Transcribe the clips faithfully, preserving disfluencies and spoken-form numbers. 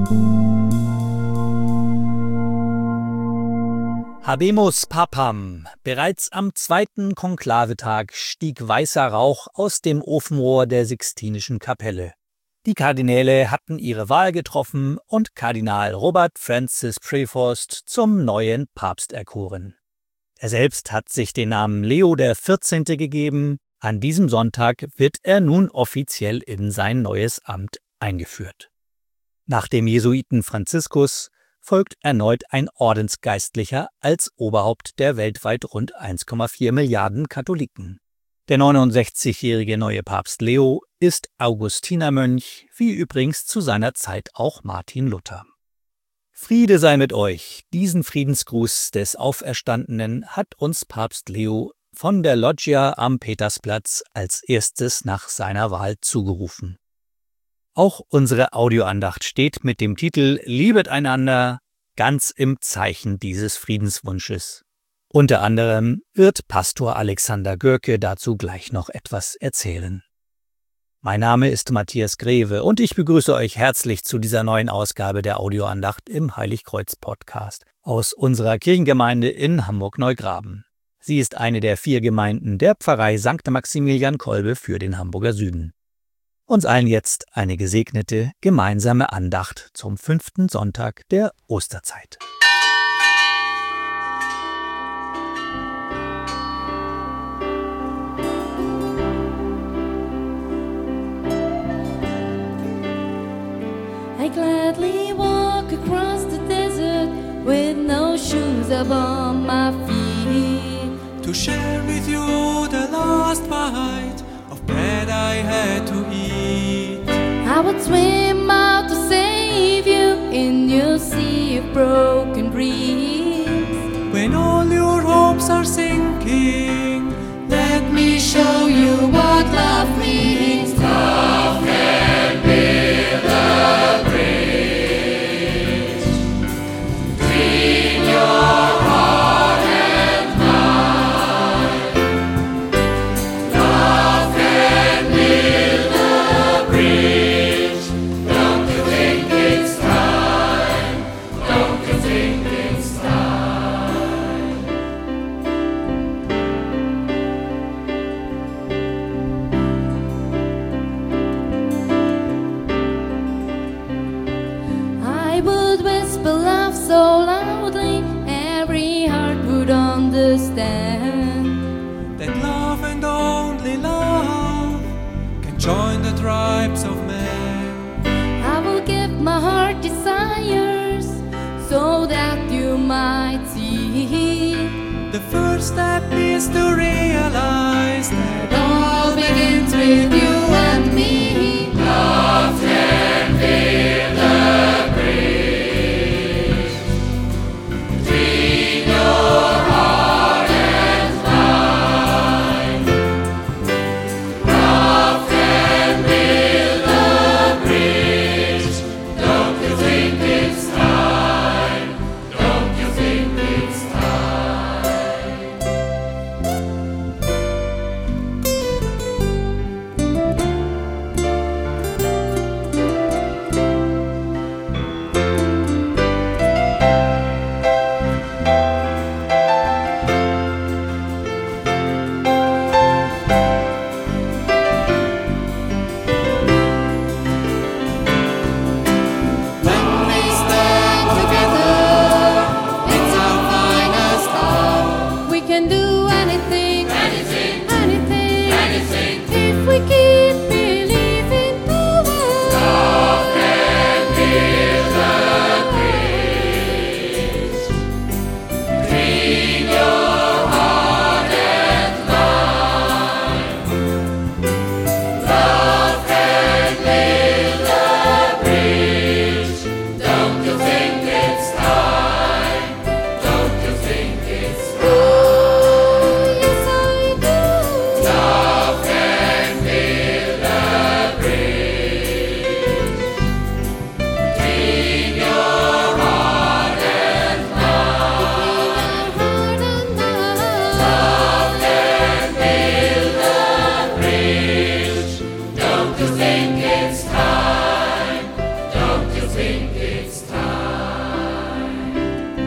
Habemus Papam. Bereits am zweiten Konklavetag stieg weißer Rauch aus dem Ofenrohr der Sixtinischen Kapelle. Die Kardinäle hatten ihre Wahl getroffen und Kardinal Robert Francis Prevost zum neuen Papst erkoren. Er selbst hat sich den Namen Leo der vierzehnte gegeben. An diesem Sonntag wird er nun offiziell in sein neues Amt eingeführt. Nach dem Jesuiten Franziskus folgt erneut ein Ordensgeistlicher als Oberhaupt der weltweit rund eins Komma vier Milliarden Katholiken. Der neunundsechzigjährige neue Papst Leo ist Augustinermönch, wie übrigens zu seiner Zeit auch Martin Luther. Friede sei mit euch. Diesen Friedensgruß des Auferstandenen hat uns Papst Leo von der Loggia am Petersplatz als erstes nach seiner Wahl zugerufen. Auch unsere Audioandacht steht mit dem Titel Liebet einander ganz im Zeichen dieses Friedenswunsches. Unter anderem wird Pastor Alexander Görke dazu gleich noch etwas erzählen. Mein Name ist Matthias Greve und ich begrüße euch herzlich zu dieser neuen Ausgabe der Audioandacht im Heiligkreuz-Podcast aus unserer Kirchengemeinde in Hamburg-Neugraben. Sie ist eine der vier Gemeinden der Pfarrei Sankt Maximilian Kolbe für den Hamburger Süden. Uns allen jetzt eine gesegnete gemeinsame Andacht zum fünften Sonntag der Osterzeit. I gladly walk across the desert with no shoes upon my feet, to share with you the last bite of bread I had to eat. I would swim out to save you in your sea of broken dreams. When all your hopes are sinking, Let me show you what love means. Love can build a bridge between your heart and mine. Love can build a bridge. Don't you think it's time? Don't you think it's time? I would whisper love so loudly, every heart would understand. that love and only love can join the tribes of men. I will give my heart desires so that you might see. The first step is to realize that It all begins with you and me. Love can build a bridge between your heart and mine. Love can build a bridge. Don't you think it's time? Don't you think it's time? think it's time.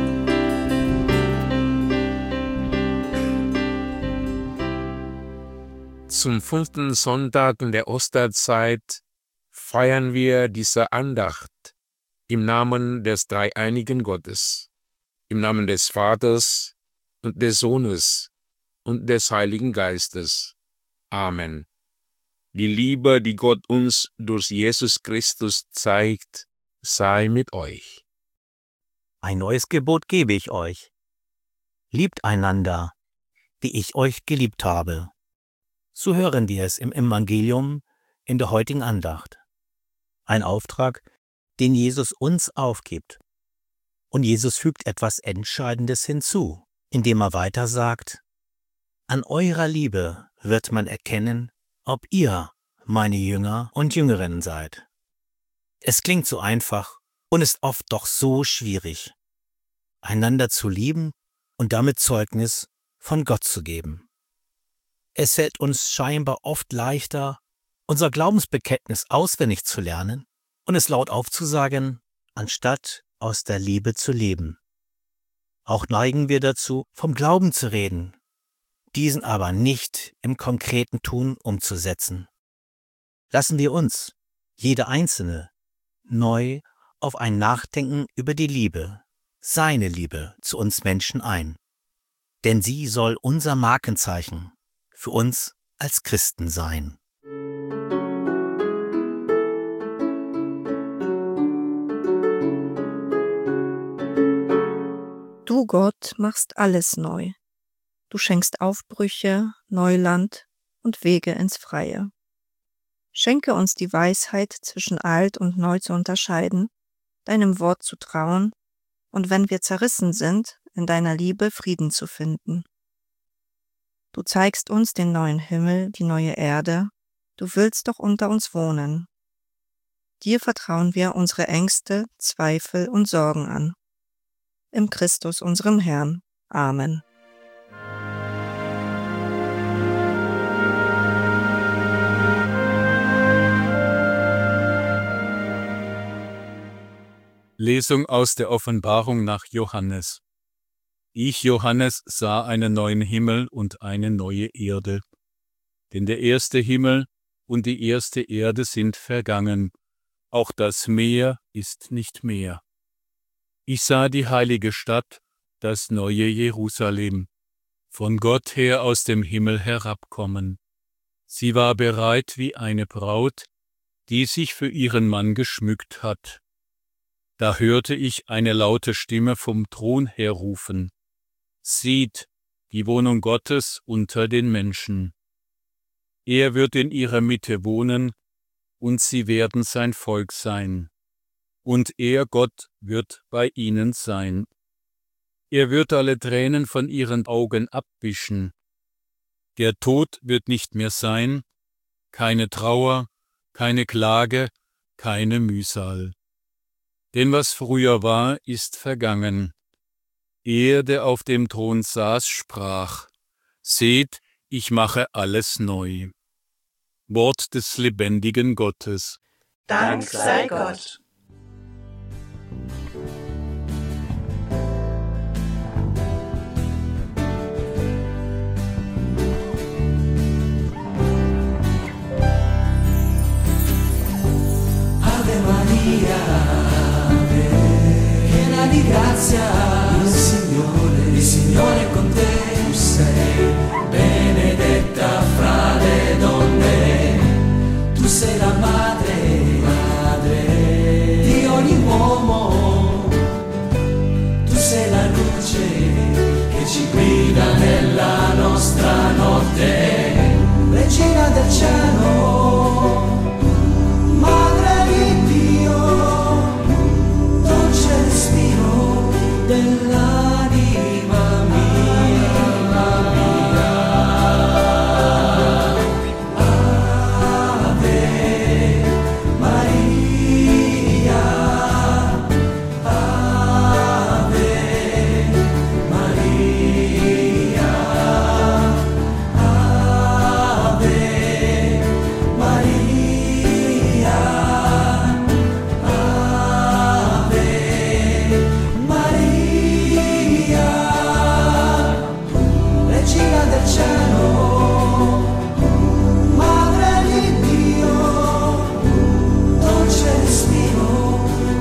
Zum fünften Sonntag in der Osterzeit feiern wir diese Andacht im Namen des dreieinigen Gottes, im Namen des Vaters und des Sohnes und des Heiligen Geistes. Amen. Die Liebe, die Gott uns durch Jesus Christus zeigt, sei mit euch. Ein neues Gebot gebe ich euch. Liebt einander, wie ich euch geliebt habe. So hören wir es im Evangelium in der heutigen Andacht. Ein Auftrag, den Jesus uns aufgibt. Und Jesus fügt etwas Entscheidendes hinzu, indem er weiter sagt: An eurer Liebe wird man erkennen, ob ihr meine Jünger und Jüngerinnen seid. Es klingt so einfach und ist oft doch so schwierig, einander zu lieben und damit Zeugnis von Gott zu geben. Es fällt uns scheinbar oft leichter, unser Glaubensbekenntnis auswendig zu lernen und es laut aufzusagen, anstatt aus der Liebe zu leben. Auch neigen wir dazu, vom Glauben zu reden, diesen aber nicht im konkreten Tun umzusetzen. Lassen wir uns, jeder Einzelne, neu auf ein Nachdenken über die Liebe, seine Liebe zu uns Menschen ein. Denn sie soll unser Markenzeichen für uns als Christen sein. Du, Gott, machst alles neu. Du schenkst Aufbrüche, Neuland und Wege ins Freie. Schenke uns die Weisheit, zwischen alt und neu zu unterscheiden, deinem Wort zu trauen und wenn wir zerrissen sind, in deiner Liebe Frieden zu finden. Du zeigst uns den neuen Himmel, die neue Erde, du willst doch unter uns wohnen. Dir vertrauen wir unsere Ängste, Zweifel und Sorgen an. Im Christus, unserem Herrn. Amen. Lesung aus der Offenbarung nach Johannes. Ich, Johannes, sah einen neuen Himmel und eine neue Erde. Denn der erste Himmel und die erste Erde sind vergangen, auch das Meer ist nicht mehr. Ich sah die heilige Stadt, das neue Jerusalem, von Gott her aus dem Himmel herabkommen. Sie war bereit wie eine Braut, die sich für ihren Mann geschmückt hat. Da hörte ich eine laute Stimme vom Thron her rufen: Sieht, die Wohnung Gottes unter den Menschen. Er wird in ihrer Mitte wohnen, und sie werden sein Volk sein. Und er, Gott, wird bei ihnen sein. Er wird alle Tränen von ihren Augen abwischen. Der Tod wird nicht mehr sein, keine Trauer, keine Klage, keine Mühsal. Denn was früher war, ist vergangen. Er, der auf dem Thron saß, sprach: Seht, ich mache alles neu. Wort des lebendigen Gottes. Dank sei Gott. Ave Maria, Ave, piena di grazia, il Signore, il Signore è con te. Tu sei benedetta fra le donne, tu sei la madre, madre di ogni uomo, tu sei la luce che ci guida nella nostra notte, regina del cielo, madre di Dio, dolce respiro dell'anima mia.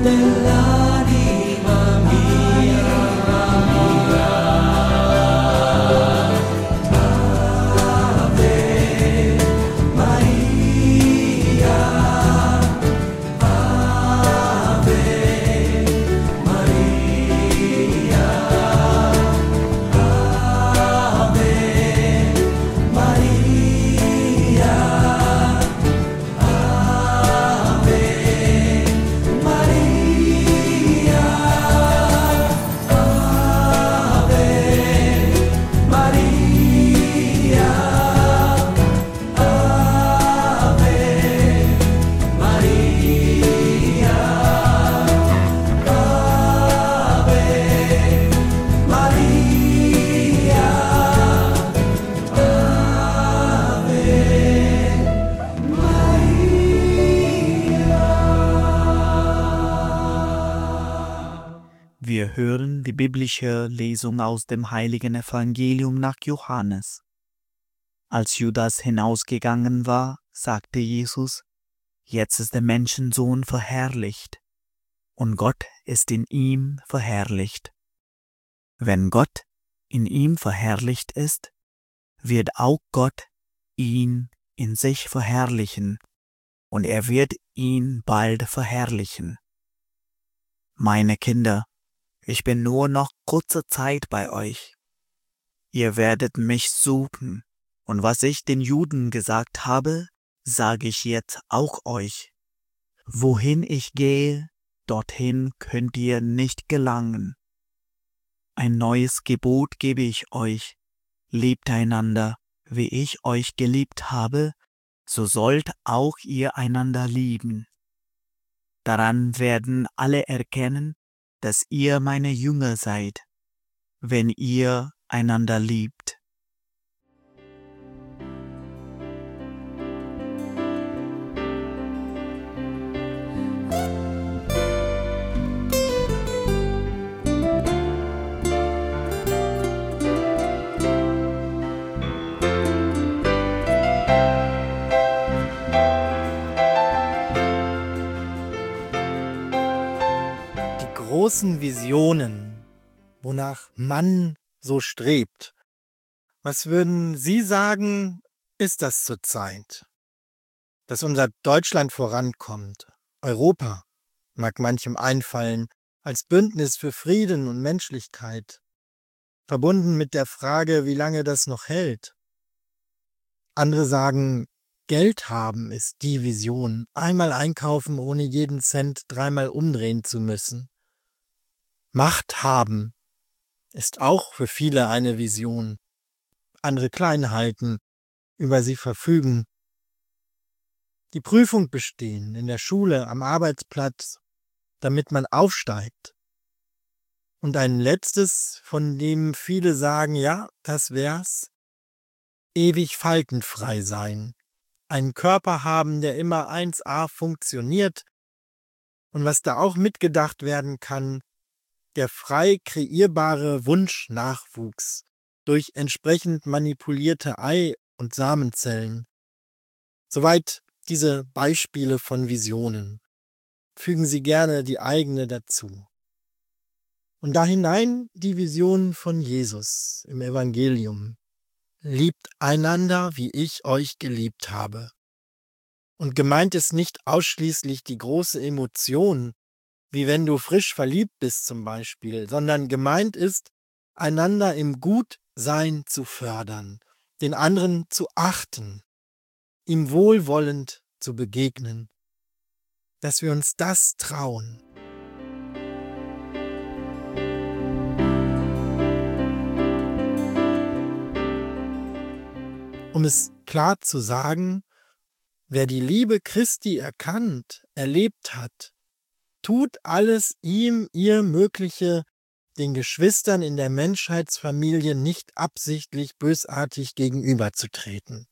Wir hören die biblische Lesung aus dem heiligen Evangelium nach Johannes. Als Judas hinausgegangen war, sagte Jesus: Jetzt ist der Menschensohn verherrlicht, und Gott ist in ihm verherrlicht. Wenn Gott in ihm verherrlicht ist, wird auch Gott ihn in sich verherrlichen, und er wird ihn bald verherrlichen. Meine Kinder, ich bin nur noch kurze Zeit bei euch. Ihr werdet mich suchen, und was ich den Juden gesagt habe, sage ich jetzt auch euch. Wohin ich gehe, dorthin könnt ihr nicht gelangen. Ein neues Gebot gebe ich euch: Liebt einander, wie ich euch geliebt habe, so sollt auch ihr einander lieben. Daran werden alle erkennen, dass ihr meine Jünger seid, wenn ihr einander liebt. Großen Visionen, wonach man so strebt. Was würden Sie sagen, ist das zurzeit? Dass unser Deutschland vorankommt, Europa, mag manchem einfallen, als Bündnis für Frieden und Menschlichkeit, verbunden mit der Frage, wie lange das noch hält. Andere sagen, Geld haben ist die Vision, einmal einkaufen, ohne jeden Cent dreimal umdrehen zu müssen. Macht haben ist auch für viele eine Vision. Andere klein halten, über sie verfügen. Die Prüfung bestehen, in der Schule, am Arbeitsplatz, damit man aufsteigt. Und ein letztes, von dem viele sagen, ja, das wär's: ewig faltenfrei sein. Einen Körper haben, der immer eins a funktioniert. Und was da auch mitgedacht werden kann, der frei kreierbare Wunschnachwuchs durch entsprechend manipulierte Ei- und Samenzellen. Soweit diese Beispiele von Visionen. Fügen Sie gerne die eigene dazu. Und da hinein die Vision von Jesus im Evangelium. Liebt einander, wie ich euch geliebt habe. Und gemeint ist nicht ausschließlich die große Emotion, wie wenn du frisch verliebt bist zum Beispiel, sondern gemeint ist, einander im Gutsein zu fördern, den anderen zu achten, ihm wohlwollend zu begegnen, dass wir uns das trauen. Um es klar zu sagen, wer die Liebe Christi erkannt, erlebt hat, tut alles ihm, ihr Mögliche, den Geschwistern in der Menschheitsfamilie nicht absichtlich bösartig gegenüberzutreten.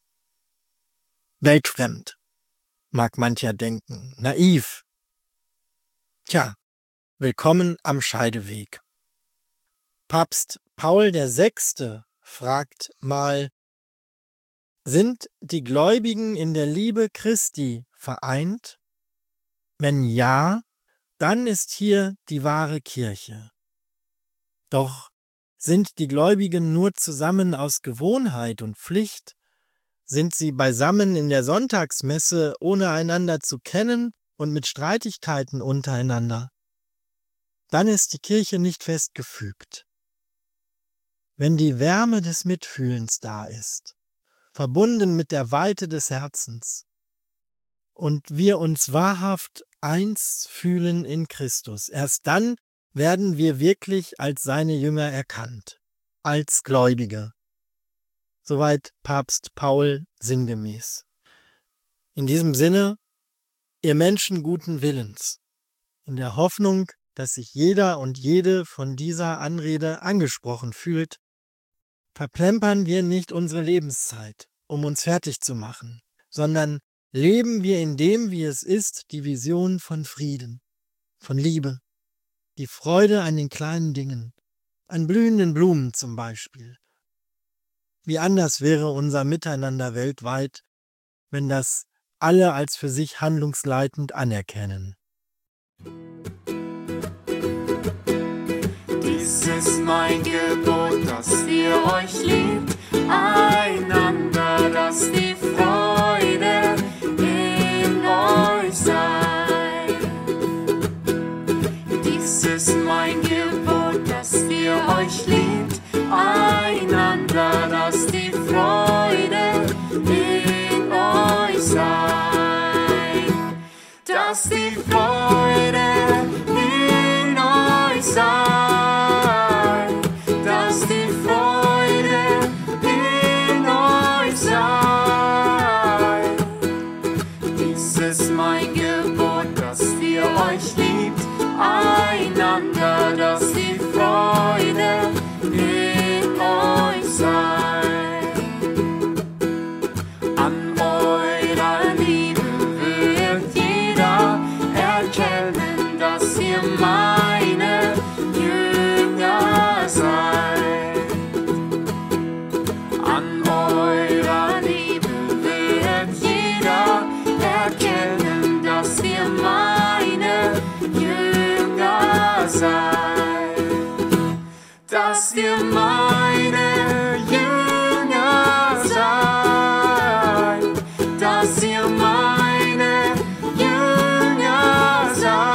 Weltfremd, mag mancher denken, naiv. Tja, willkommen am Scheideweg. Papst Paul der Sechste fragt mal: Sind die Gläubigen in der Liebe Christi vereint? Wenn ja, dann ist hier die wahre Kirche. Doch sind die Gläubigen nur zusammen aus Gewohnheit und Pflicht? Sind sie beisammen in der Sonntagsmesse, ohne einander zu kennen und mit Streitigkeiten untereinander? Dann ist die Kirche nicht festgefügt. Wenn die Wärme des Mitfühlens da ist, verbunden mit der Weite des Herzens, und wir uns wahrhaft eins fühlen in Christus, erst dann werden wir wirklich als seine Jünger erkannt, als Gläubige. Soweit Papst Paul sinngemäß. In diesem Sinne, ihr Menschen guten Willens, in der Hoffnung, dass sich jeder und jede von dieser Anrede angesprochen fühlt, verplempern wir nicht unsere Lebenszeit, um uns fertig zu machen, sondern leben wir in dem, wie es ist, die Vision von Frieden, von Liebe, die Freude an den kleinen Dingen, an blühenden Blumen zum Beispiel. Wie anders wäre unser Miteinander weltweit, wenn das alle als für sich handlungsleitend anerkennen. Dies ist mein Gebot, dass ihr euch liebt, einander, dass die Freude in euch sei. Dies ist mein Gebot, dass ihr euch liebt, einander, dass die Freude in euch sei. Dass die Freude in euch sei. Einander, dass die Freude in euch sei. An eurer Liebe wird jeder erkennen, dass ihr meine Jünger seid. An eurer Liebe wird jeder erkennen, dass ihr meine Jünger seid, dass ihr meine Jünger seid, dass ihr meine Jünger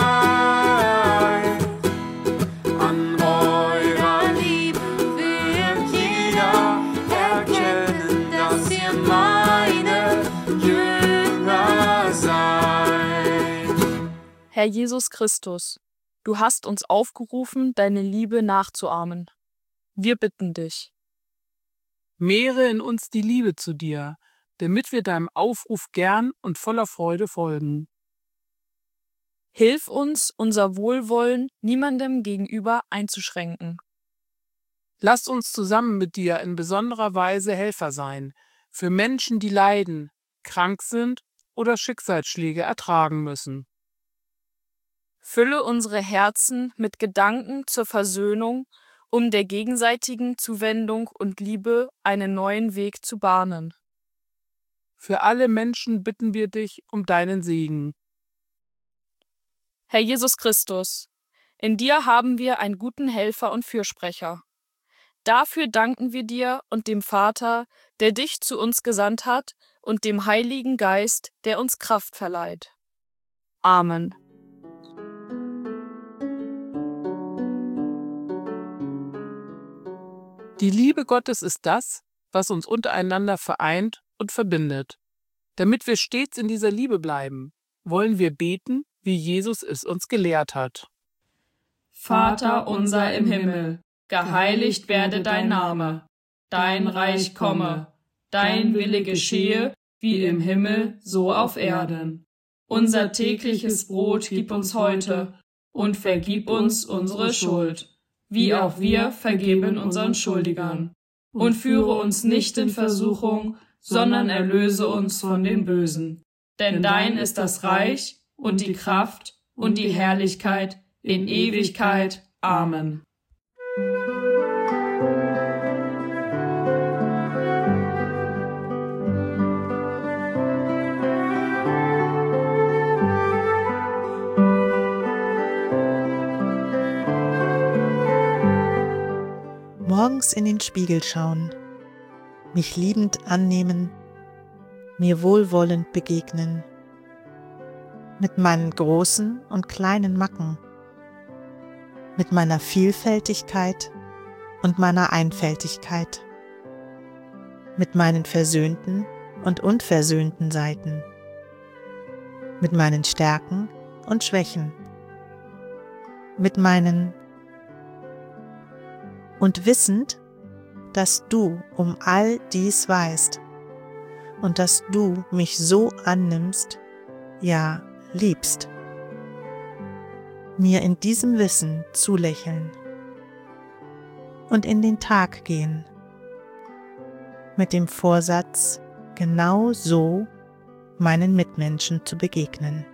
seid. An eurer Liebe wird jeder erkennen, dass ihr meine Jünger seid. Herr Jesus Christus, du hast uns aufgerufen, deine Liebe nachzuahmen. Wir bitten dich. Mehre in uns die Liebe zu dir, damit wir deinem Aufruf gern und voller Freude folgen. Hilf uns, unser Wohlwollen niemandem gegenüber einzuschränken. Lass uns zusammen mit dir in besonderer Weise Helfer sein, für Menschen, die leiden, krank sind oder Schicksalsschläge ertragen müssen. Fülle unsere Herzen mit Gedanken zur Versöhnung, um der gegenseitigen Zuwendung und Liebe einen neuen Weg zu bahnen. Für alle Menschen bitten wir dich um deinen Segen. Herr Jesus Christus, in dir haben wir einen guten Helfer und Fürsprecher. Dafür danken wir dir und dem Vater, der dich zu uns gesandt hat, und dem Heiligen Geist, der uns Kraft verleiht. Amen. Die Liebe Gottes ist das, was uns untereinander vereint und verbindet. Damit wir stets in dieser Liebe bleiben, wollen wir beten, wie Jesus es uns gelehrt hat. Vater unser im Himmel, geheiligt werde dein Name, dein Reich komme, dein Wille geschehe, wie im Himmel, so auf Erden. Unser tägliches Brot gib uns heute und vergib uns unsere Schuld, wie auch wir vergeben unseren Schuldigern. Und führe uns nicht in Versuchung, sondern erlöse uns von dem Bösen. Denn dein ist das Reich und die Kraft und die Herrlichkeit in Ewigkeit. Amen. morgens in den Spiegel schauen, mich liebend annehmen, mir wohlwollend begegnen, mit meinen großen und kleinen Macken, mit meiner Vielfältigkeit und meiner Einfältigkeit, mit meinen versöhnten und unversöhnten Seiten, mit meinen Stärken und Schwächen, mit meinen und wissend, dass du um all dies weißt und dass du mich so annimmst, ja, liebst. Mir in diesem Wissen zulächeln und in den Tag gehen, mit dem Vorsatz, genau so meinen Mitmenschen zu begegnen.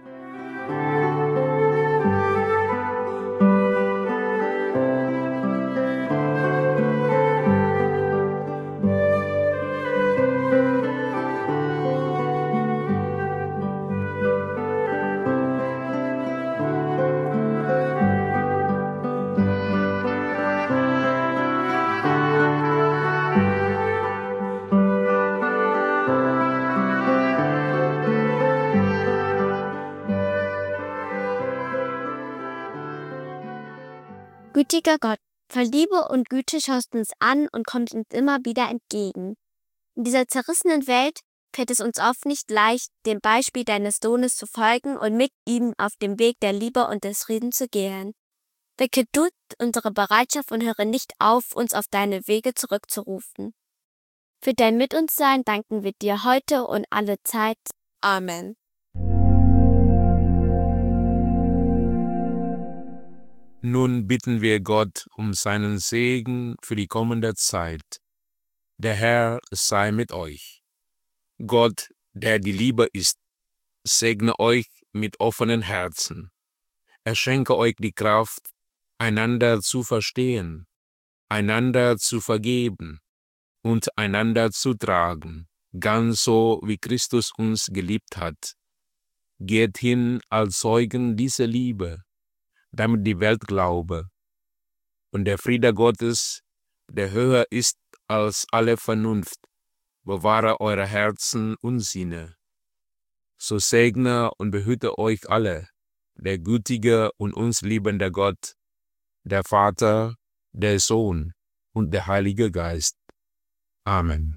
Gütiger Gott, voll Liebe und Güte schaust du uns an und kommst uns immer wieder entgegen. In dieser zerrissenen Welt fällt es uns oft nicht leicht, dem Beispiel deines Sohnes zu folgen und mit ihm auf dem Weg der Liebe und des Friedens zu gehen. Wecke du unsere Bereitschaft und höre nicht auf, uns auf deine Wege zurückzurufen. Für dein Mit uns Sein danken wir dir heute und alle Zeit. Amen. Nun bitten wir Gott um seinen Segen für die kommende Zeit. Der Herr sei mit euch. Gott, der die Liebe ist, segne euch mit offenen Herzen. Er schenke euch die Kraft, einander zu verstehen, einander zu vergeben und einander zu tragen, ganz so wie Christus uns geliebt hat. Geht hin als Zeugen dieser Liebe, damit die Welt glaube. Und der Friede Gottes, der höher ist als alle Vernunft, bewahre eure Herzen und Sinne. So segne und behüte euch alle, der gütige und uns liebende Gott, der Vater, der Sohn und der Heilige Geist. Amen.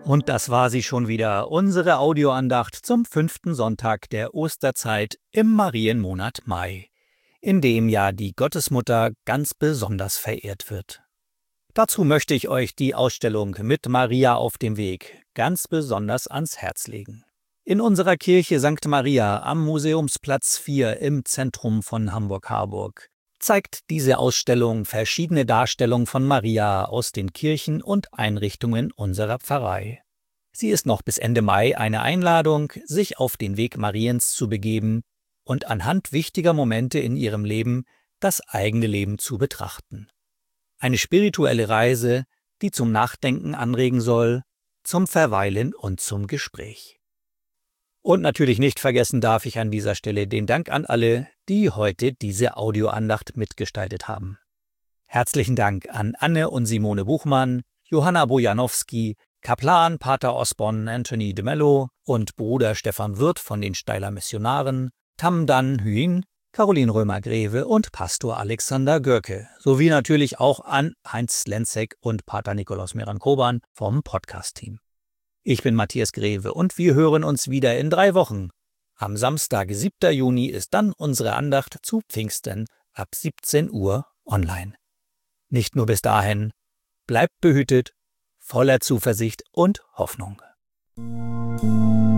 Und das war sie schon wieder, unsere Audioandacht zum fünften Sonntag der Osterzeit im Marienmonat Mai, in dem ja die Gottesmutter ganz besonders verehrt wird. Dazu möchte ich euch die Ausstellung mit Maria auf dem Weg ganz besonders ans Herz legen. In unserer Kirche Sankt Maria am Museumsplatz vier im Zentrum von Hamburg-Harburg zeigt diese Ausstellung verschiedene Darstellungen von Maria aus den Kirchen und Einrichtungen unserer Pfarrei. Sie ist noch bis Ende Mai eine Einladung, sich auf den Weg Mariens zu begeben und anhand wichtiger Momente in ihrem Leben das eigene Leben zu betrachten. Eine spirituelle Reise, die zum Nachdenken anregen soll, zum Verweilen und zum Gespräch. Und natürlich nicht vergessen darf ich an dieser Stelle den Dank an alle, die heute diese Audioandacht mitgestaltet haben. Herzlichen Dank an Anne und Simone Buchmann, Johanna Bojanowski, Kaplan Pater Osborn Anthony de Mello und Bruder Stefan Wirth von den Steiler Missionaren, Tam Dan Hyen, Caroline Römer-Greve und Pastor Alexander Görke, sowie natürlich auch an Heinz Lenzek und Pater Nikolaus Meran-Koban vom Podcast-Team. Ich bin Matthias Greve und wir hören uns wieder in drei Wochen. Am Samstag, siebten Juni, ist dann unsere Andacht zu Pfingsten ab siebzehn Uhr online. Nicht nur bis dahin, bleibt behütet, voller Zuversicht und Hoffnung.